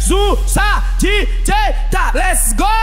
Zusa, DJ, tá, let's go!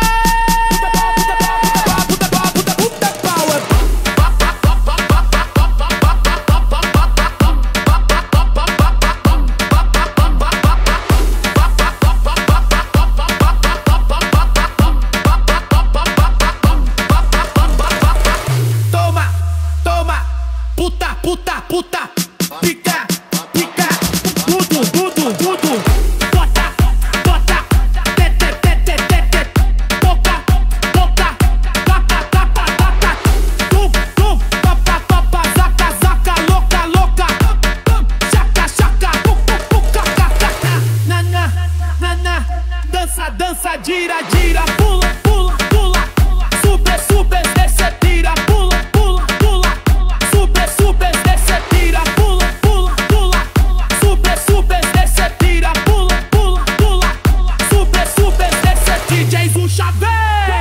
Puta, puta, puta, pica, pica, tudo, tudo, tudo. Bota, bota, tete, tete, tete. Toca, toca, tapa, tapa, tapa. Tum, tum, papa, papa, zaca, zaca, louca, louca. Chaca, chaca, puca, caca. Nana, nana, dança, dança, gira, gira. Pula, pula, pula. Sube, sube, desce, tira. Pula, pula, pula. Sube, sube, desce, tira. Pula, pula, pula. Sube, sube, desce, tira. Pula, pula, pula. Sube, sube, desce, DJ Zusa vem.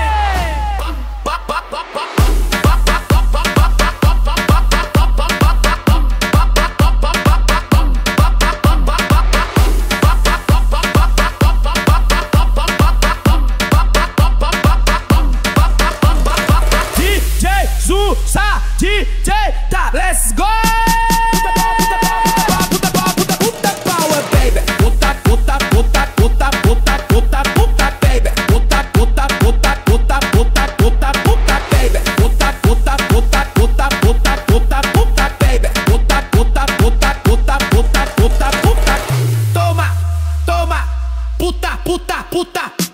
Zusa, DJ, tá, let's go! Puta power, baby. Puta, puta, puta, puta, puta, puta, puta, baby. Puta, puta, puta, puta, puta, puta, puta, baby. Puta, puta, puta, puta, puta, puta, puta, baby. Puta, puta, puta, puta, puta, puta, puta. Toma, toma, puta, puta, puta.